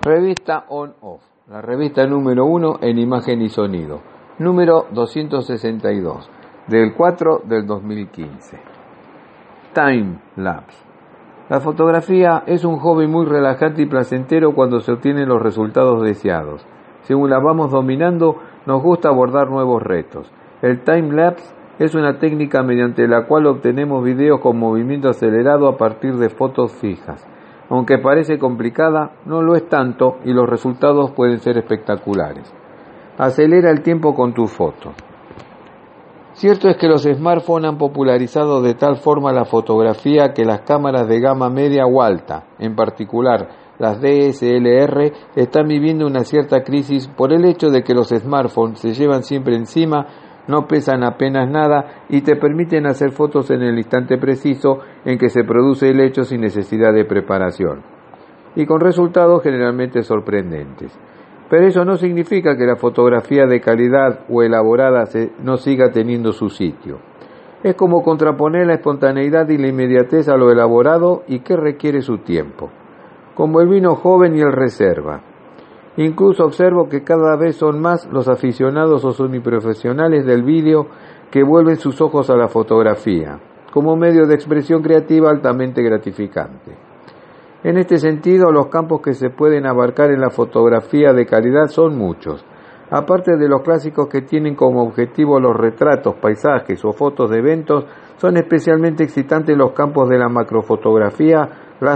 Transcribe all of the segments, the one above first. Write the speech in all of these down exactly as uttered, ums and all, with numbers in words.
Revista On-Off, la revista número uno en imagen y sonido, número doscientos sesenta y dos, del cuatro del dos mil quince. Time Lapse. La fotografía es un hobby muy relajante y placentero cuando se obtienen los resultados deseados. Según la vamos dominando, nos gusta abordar nuevos retos. El time lapse es una técnica mediante la cual obtenemos videos con movimiento acelerado a partir de fotos fijas. Aunque parece complicada, no lo es tanto y los resultados pueden ser espectaculares. Acelera el tiempo con tus fotos. Cierto es que los smartphones han popularizado de tal forma la fotografía que las cámaras de gama media o alta, en particular las D S L R, están viviendo una cierta crisis por el hecho de que los smartphones se llevan siempre encima, no pesan apenas nada y te permiten hacer fotos en el instante preciso en que se produce el hecho sin necesidad de preparación, y con resultados generalmente sorprendentes. Pero eso no significa que la fotografía de calidad o elaborada se, no siga teniendo su sitio. Es como contraponer la espontaneidad y la inmediatez a lo elaborado y que requiere su tiempo, como el vino joven y el reserva. Incluso observo que cada vez son más los aficionados o semiprofesionales del vídeo que vuelven sus ojos a la fotografía, como medio de expresión creativa altamente gratificante. En este sentido, los campos que se pueden abarcar en la fotografía de calidad son muchos. Aparte de los clásicos que tienen como objetivo los retratos, paisajes o fotos de eventos, son especialmente excitantes los campos de la macrofotografía, la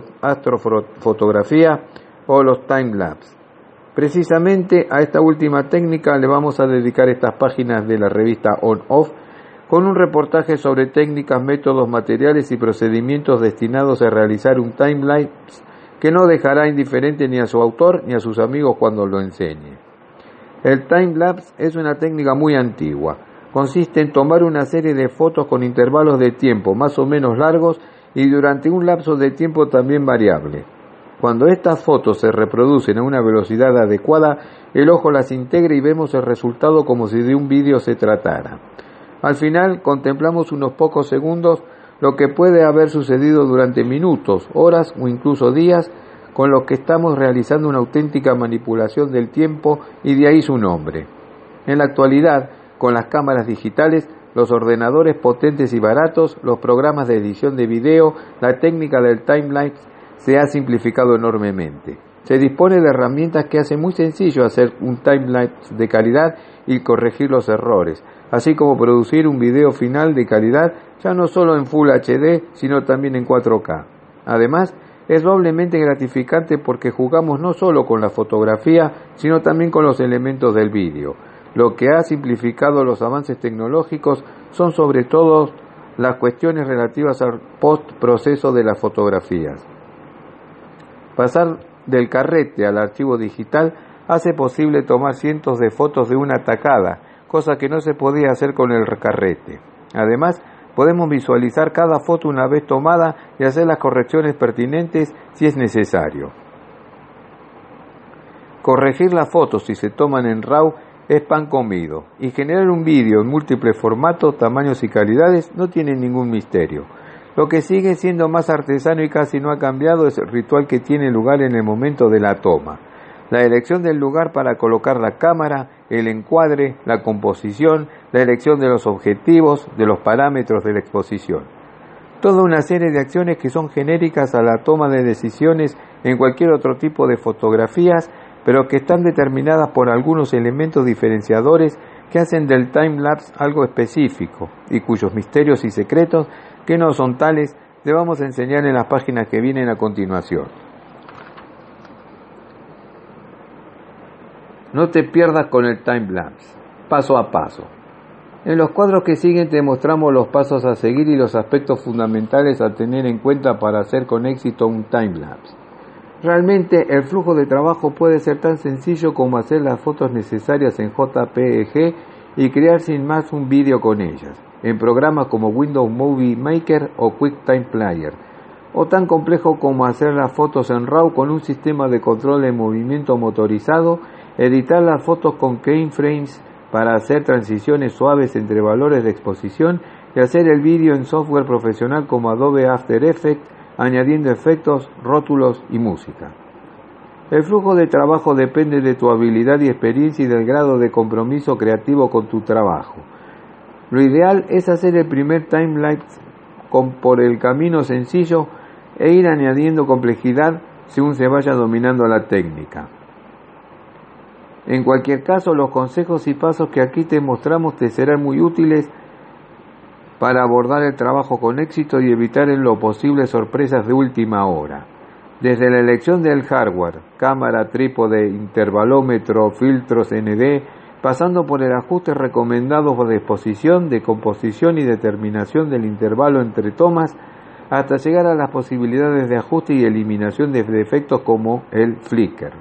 astrofotografía o los time-lapse. Precisamente a esta última técnica le vamos a dedicar estas páginas de la revista On-Off, con un reportaje sobre técnicas, métodos, materiales y procedimientos destinados a realizar un time-lapse que no dejará indiferente ni a su autor ni a sus amigos cuando lo enseñe. El time-lapse es una técnica muy antigua. Consiste en tomar una serie de fotos con intervalos de tiempo más o menos largos y durante un lapso de tiempo también variable. Cuando estas fotos se reproducen a una velocidad adecuada, el ojo las integra y vemos el resultado como si de un vídeo se tratara. Al final, contemplamos unos pocos segundos lo que puede haber sucedido durante minutos, horas o incluso días, con lo que estamos realizando una auténtica manipulación del tiempo y de ahí su nombre. En la actualidad, con las cámaras digitales, los ordenadores potentes y baratos, los programas de edición de video, la técnica del time-lapse se ha simplificado enormemente. Se dispone de herramientas que hacen muy sencillo hacer un time-lapse de calidad y corregir los errores, así como producir un video final de calidad ya no solo en Full H D, sino también en cuatro K. Además, es doblemente gratificante porque jugamos no solo con la fotografía, sino también con los elementos del vídeo. Lo que ha simplificado los avances tecnológicos son sobre todo las cuestiones relativas al post-proceso de las fotografías. Pasar del carrete al archivo digital hace posible tomar cientos de fotos de una tacada, cosa que no se podía hacer con el carrete. Además, podemos visualizar cada foto una vez tomada y hacer las correcciones pertinentes si es necesario. Corregir las fotos si se toman en RAW es pan comido, y generar un vídeo en múltiples formatos, tamaños y calidades no tiene ningún misterio. Lo que sigue siendo más artesano y casi no ha cambiado es el ritual que tiene lugar en el momento de la toma. La elección del lugar para colocar la cámara, el encuadre, la composición, la elección de los objetivos, de los parámetros de la exposición. Toda una serie de acciones que son genéricas a la toma de decisiones en cualquier otro tipo de fotografías, pero que están determinadas por algunos elementos diferenciadores que hacen del time-lapse algo específico y cuyos misterios y secretos, que no son tales, le vamos a enseñar en las páginas que vienen a continuación. No te pierdas con el time-lapse, paso a paso. En los cuadros que siguen te mostramos los pasos a seguir y los aspectos fundamentales a tener en cuenta para hacer con éxito un time-lapse. Realmente el flujo de trabajo puede ser tan sencillo como hacer las fotos necesarias en J P G y crear sin más un vídeo con ellas, en programas como Windows Movie Maker o QuickTime Player, o tan complejo como hacer las fotos en RAW con un sistema de control de movimiento motorizado, editar las fotos con keyframes para hacer transiciones suaves entre valores de exposición y hacer el vídeo en software profesional como Adobe After Effects, añadiendo efectos, rótulos y música. El flujo de trabajo depende de tu habilidad y experiencia y del grado de compromiso creativo con tu trabajo. Lo ideal es hacer el primer timelapse con, por el camino sencillo e ir añadiendo complejidad según se vaya dominando la técnica. En cualquier caso, los consejos y pasos que aquí te mostramos te serán muy útiles para abordar el trabajo con éxito y evitar en lo posible sorpresas de última hora. Desde la elección del hardware, cámara, trípode, intervalómetro, filtros N D, pasando por el ajuste recomendado de exposición, de composición y determinación del intervalo entre tomas, hasta llegar a las posibilidades de ajuste y eliminación de defectos como el flicker.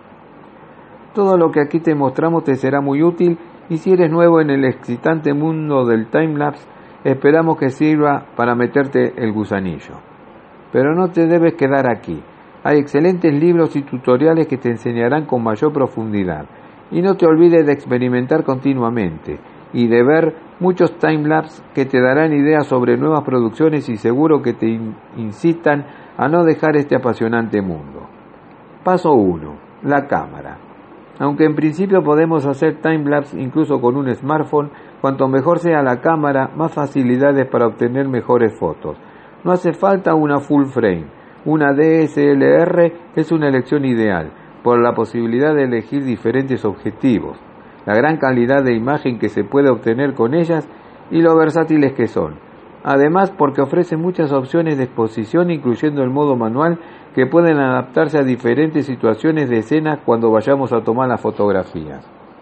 Todo lo que aquí te mostramos te será muy útil y si eres nuevo en el excitante mundo del timelapse, esperamos que sirva para meterte el gusanillo. Pero no te debes quedar aquí. Hay excelentes libros y tutoriales que te enseñarán con mayor profundidad. Y no te olvides de experimentar continuamente y de ver muchos timelapse que te darán ideas sobre nuevas producciones y seguro que te incitan a no dejar este apasionante mundo. Paso uno. La cámara. Aunque en principio podemos hacer timelapse incluso con un smartphone, cuanto mejor sea la cámara, más facilidades para obtener mejores fotos. No hace falta una full frame. Una D S L R es una elección ideal, por la posibilidad de elegir diferentes objetivos, la gran calidad de imagen que se puede obtener con ellas y lo versátiles que son. Además, porque ofrece muchas opciones de exposición, incluyendo el modo manual, que pueden adaptarse a diferentes situaciones de escena cuando vayamos a tomar las fotografías.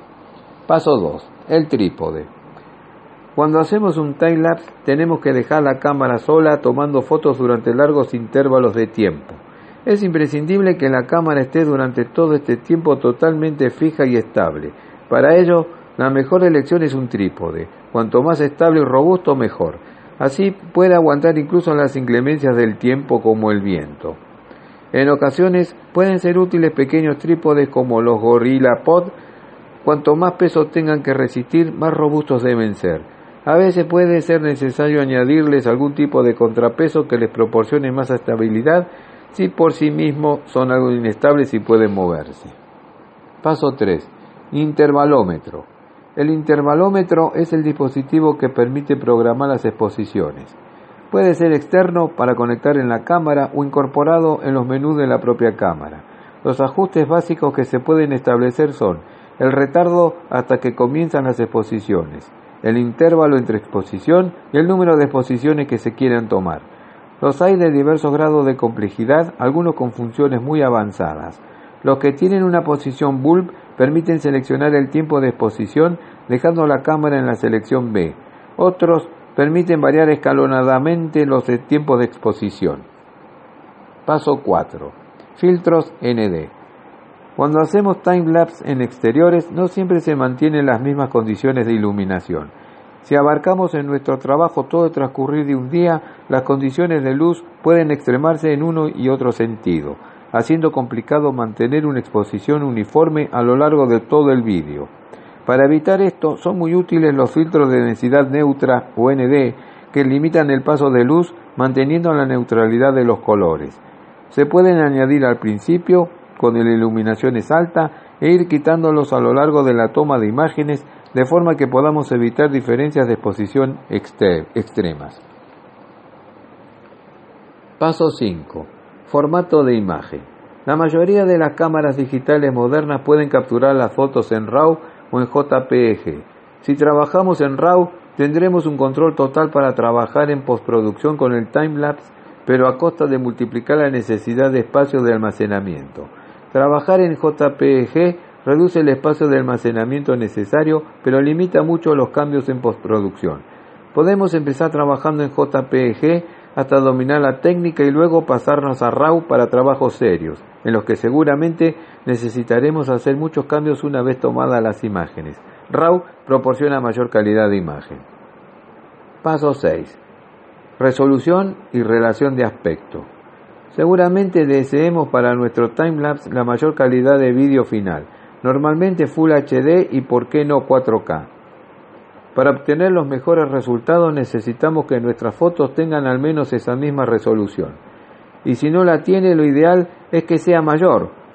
Paso dos. El trípode. Cuando hacemos un timelapse, tenemos que dejar la cámara sola tomando fotos durante largos intervalos de tiempo. Es imprescindible que la cámara esté durante todo este tiempo totalmente fija y estable. Para ello, la mejor elección es un trípode. Cuanto más estable y robusto, mejor. Así puede aguantar incluso las inclemencias del tiempo como el viento. En ocasiones pueden ser útiles pequeños trípodes como los GorillaPod. Cuanto más peso tengan que resistir, más robustos deben ser. A veces puede ser necesario añadirles algún tipo de contrapeso que les proporcione más estabilidad si por sí mismos son algo inestables y pueden moverse. Paso tres. Intervalómetro. El intervalómetro es el dispositivo que permite programar las exposiciones. Puede ser externo para conectar en la cámara o incorporado en los menús de la propia cámara. Los ajustes básicos que se pueden establecer son el retardo hasta que comienzan las exposiciones, el intervalo entre exposición y el número de exposiciones que se quieran tomar. Los hay de diversos grados de complejidad, algunos con funciones muy avanzadas. Los que tienen una posición bulb permiten seleccionar el tiempo de exposición dejando la cámara en la selección B. Otros permiten variar escalonadamente los tiempos de exposición. Paso cuatro. Filtros N D. Cuando hacemos timelapse en exteriores, no siempre se mantienen las mismas condiciones de iluminación. Si abarcamos en nuestro trabajo todo el transcurrir de un día, las condiciones de luz pueden extremarse en uno y otro sentido, haciendo complicado mantener una exposición uniforme a lo largo de todo el vídeo. Para evitar esto, son muy útiles los filtros de densidad neutra o N D, que limitan el paso de luz manteniendo la neutralidad de los colores. Se pueden añadir al principio, cuando la iluminación es alta, e ir quitándolos a lo largo de la toma de imágenes, de forma que podamos evitar diferencias de exposición extremas. Paso cinco. Formato de imagen. La mayoría de las cámaras digitales modernas pueden capturar las fotos en RAW o en J P E G. Si trabajamos en RAW, tendremos un control total para trabajar en postproducción con el timelapse, pero a costa de multiplicar la necesidad de espacio de almacenamiento. Trabajar en J P E G reduce el espacio de almacenamiento necesario, pero limita mucho los cambios en postproducción. Podemos empezar trabajando en J P E G hasta dominar la técnica y luego pasarnos a RAW para trabajos serios, en los que seguramente necesitaremos hacer muchos cambios una vez tomadas las imágenes. RAW proporciona mayor calidad de imagen. Paso seis. Resolución y relación de aspecto. Seguramente deseemos para nuestro timelapse la mayor calidad de vídeo final, normalmente Full H D y por qué no cuatro K. Para obtener los mejores resultados necesitamos que nuestras fotos tengan al menos esa misma resolución. Y si no la tiene, lo ideal es que sea mayor,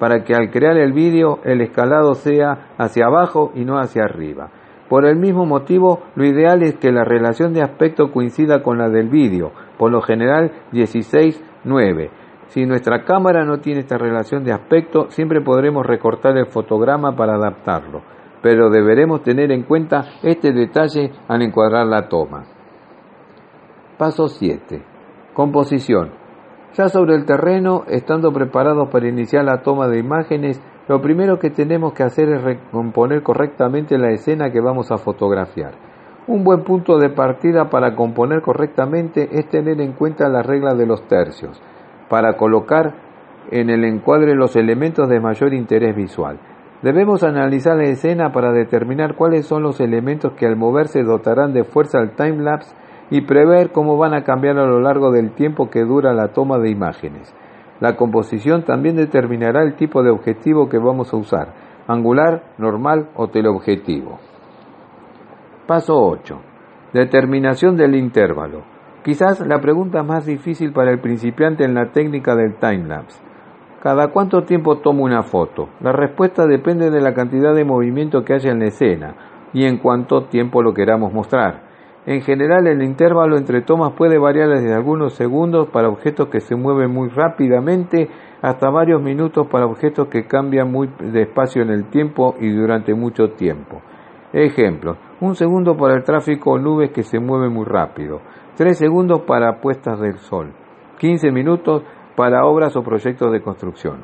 para que al crear el vídeo el escalado sea hacia abajo y no hacia arriba. Por el mismo motivo, lo ideal es que la relación de aspecto coincida con la del vídeo, por lo general dieciséis nueve. Si nuestra cámara no tiene esta relación de aspecto, siempre podremos recortar el fotograma para adaptarlo, pero deberemos tener en cuenta este detalle al encuadrar la toma. Paso siete. Composición. Ya sobre el terreno, estando preparados para iniciar la toma de imágenes, lo primero que tenemos que hacer es recomponer correctamente la escena que vamos a fotografiar. Un buen punto de partida para componer correctamente es tener en cuenta la regla de los tercios, para colocar en el encuadre los elementos de mayor interés visual. Debemos analizar la escena para determinar cuáles son los elementos que al moverse dotarán de fuerza al timelapse y prever cómo van a cambiar a lo largo del tiempo que dura la toma de imágenes. La composición también determinará el tipo de objetivo que vamos a usar, angular, normal o teleobjetivo. Paso ocho. Determinación del intervalo. Quizás la pregunta más difícil para el principiante en la técnica del timelapse. ¿Cada cuánto tiempo tomo una foto? La respuesta depende de la cantidad de movimiento que haya en la escena y en cuánto tiempo lo queramos mostrar. En general, el intervalo entre tomas puede variar desde algunos segundos para objetos que se mueven muy rápidamente hasta varios minutos para objetos que cambian muy despacio en el tiempo y durante mucho tiempo. Ejemplos: un segundo para el tráfico o nubes que se mueven muy rápido, tres segundos para puestas del sol, quince minutos para obras o proyectos de construcción.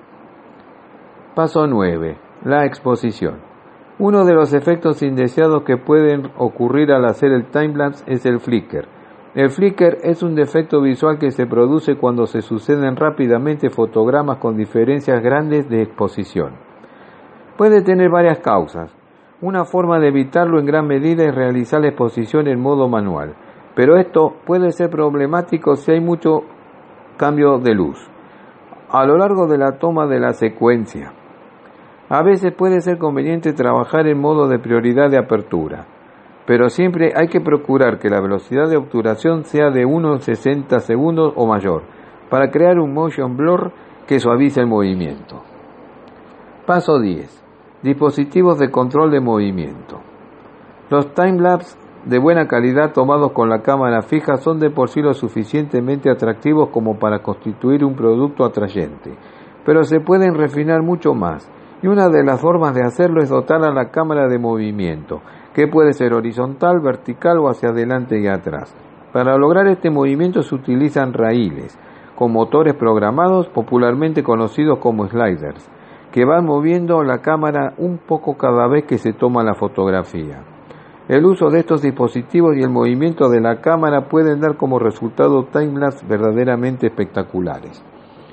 Paso nueve. La exposición. Uno de los efectos indeseados que pueden ocurrir al hacer el timelapse es el flicker. El flicker es un defecto visual que se produce cuando se suceden rápidamente fotogramas con diferencias grandes de exposición. Puede tener varias causas. Una forma de evitarlo en gran medida es realizar la exposición en modo manual, pero esto puede ser problemático si hay mucho cambio de luz a lo largo de la toma de la secuencia. A veces puede ser conveniente trabajar en modo de prioridad de apertura, pero siempre hay que procurar que la velocidad de obturación sea de unos sesenta segundos o mayor, para crear un motion blur que suavice el movimiento. Paso diez. Dispositivos de control de movimiento. Los timelapse de buena calidad tomados con la cámara fija son de por sí lo suficientemente atractivos como para constituir un producto atrayente, pero se pueden refinar mucho más. Y una de las formas de hacerlo es dotar a la cámara de movimiento, que puede ser horizontal, vertical o hacia adelante y atrás. Para lograr este movimiento se utilizan raíles, con motores programados, popularmente conocidos como sliders, que van moviendo la cámara un poco cada vez que se toma la fotografía. El uso de estos dispositivos y el movimiento de la cámara pueden dar como resultado timelapse verdaderamente espectaculares.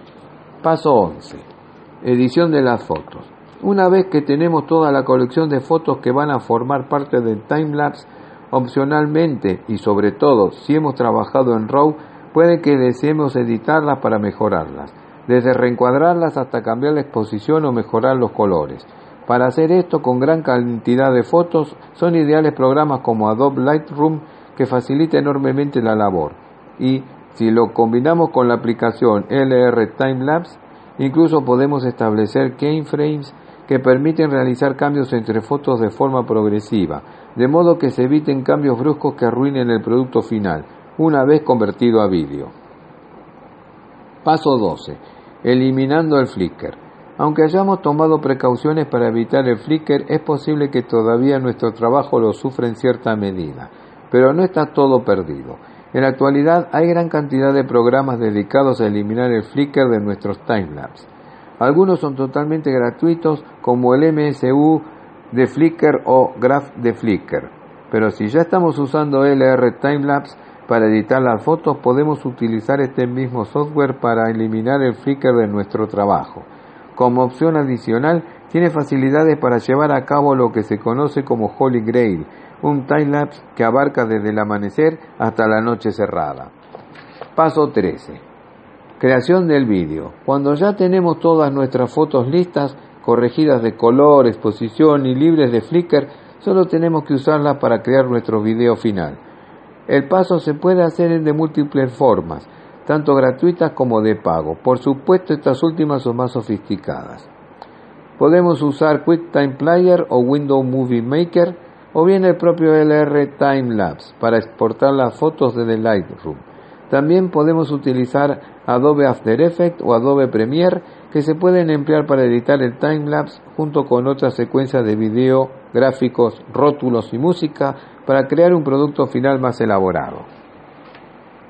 Paso once. Edición de las fotos. Una vez que tenemos toda la colección de fotos que van a formar parte del timelapse, opcionalmente y sobre todo si hemos trabajado en RAW, puede que deseemos editarlas para mejorarlas, desde reencuadrarlas hasta cambiar la exposición o mejorar los colores. Para hacer esto con gran cantidad de fotos, son ideales programas como Adobe Lightroom, que facilita enormemente la labor. Y si lo combinamos con la aplicación L R Timelapse, incluso podemos establecer keyframes que permiten realizar cambios entre fotos de forma progresiva, de modo que se eviten cambios bruscos que arruinen el producto final, una vez convertido a vídeo. Paso doce. Eliminando el flicker. Aunque hayamos tomado precauciones para evitar el flicker, es posible que todavía nuestro trabajo lo sufra en cierta medida, pero no está todo perdido. En la actualidad hay gran cantidad de programas dedicados a eliminar el flicker de nuestros timelapse. Algunos son totalmente gratuitos, como el M S U de Flickr o Graph de Flickr. Pero si ya estamos usando L R Timelapse para editar las fotos, podemos utilizar este mismo software para eliminar el flicker de nuestro trabajo. Como opción adicional, tiene facilidades para llevar a cabo lo que se conoce como Holy Grail, un timelapse que abarca desde el amanecer hasta la noche cerrada. Paso trece. Creación del vídeo. Cuando ya tenemos todas nuestras fotos listas, corregidas de color, exposición y libres de flicker, solo tenemos que usarlas para crear nuestro video final. El paso se puede hacer de múltiples formas. tanto gratuitas como de pago. Por supuesto, estas últimas son más sofisticadas. Podemos usar QuickTime Player o Windows Movie Maker, o bien el propio L R Timelapse para exportar las fotos desde Lightroom. También podemos utilizar Adobe After Effects o Adobe Premiere, que se pueden emplear para editar el timelapse junto con otras secuencias de video, gráficos, rótulos y música para crear un producto final más elaborado.